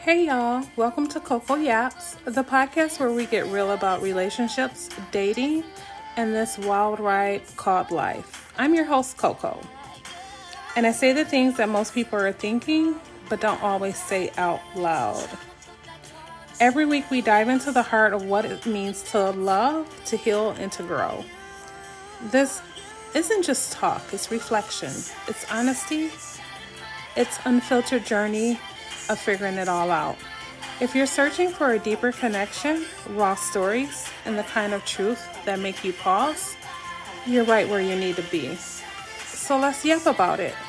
Hey y'all, welcome to Coco Yaps, the podcast where we get real about relationships, dating, and this wild ride called life. I'm your host, Coco, and I say the things that most people are thinking, but don't always say out loud. Every week we dive into the heart of what it means to love, to heal, and to grow. This isn't just talk, it's reflection, it's honesty, it's unfiltered journey of figuring it all out. If you're searching for a deeper connection, raw stories, and the kind of truth that make you pause, you're right where you need to be. So let's yap about it.